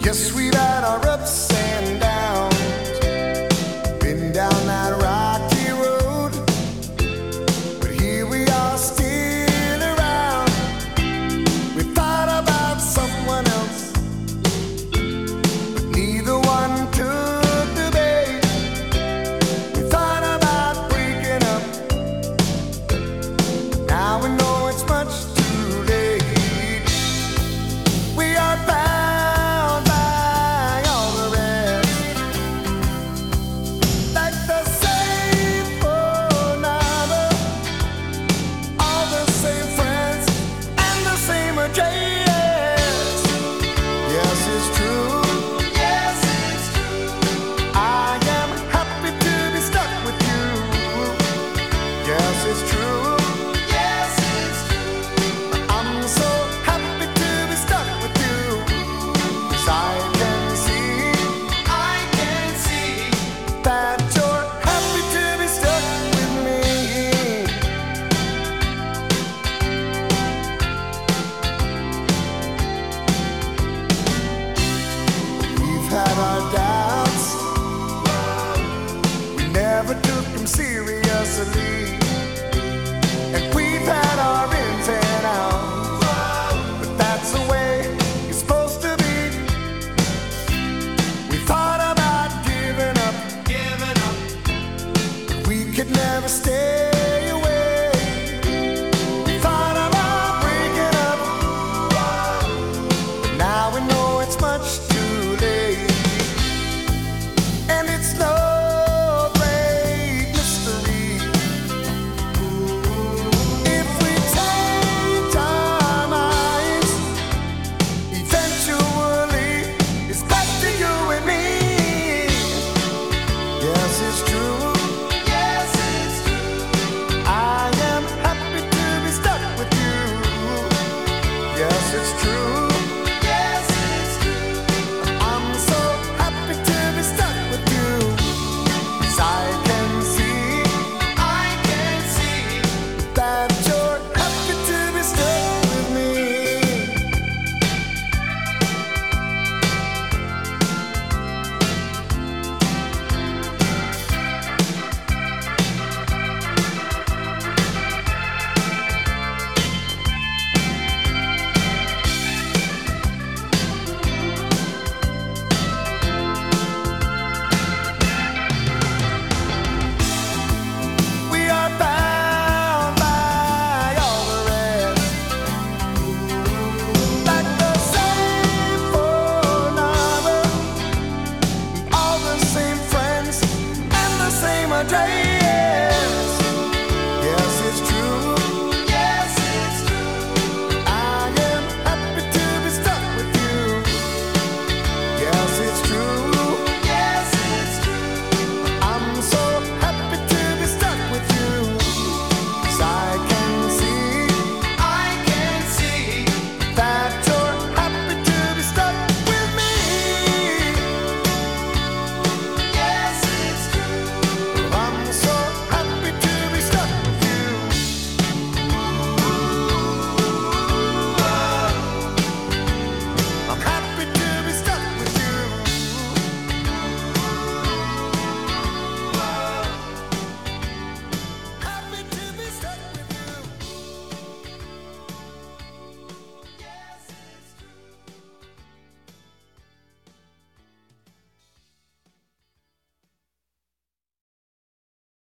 Yes, we've had our ups and downs, been down that rocky road, but here we are still around. We thought about someone else, but neither one took the bait. We thought about breaking up, now we know it's much too late. We are bound by all the rest, like the same phone number, all the same friends, and the same address. Yes, it's true. Yes, it's true. I am happy to be stuck with you. Yes, it's true.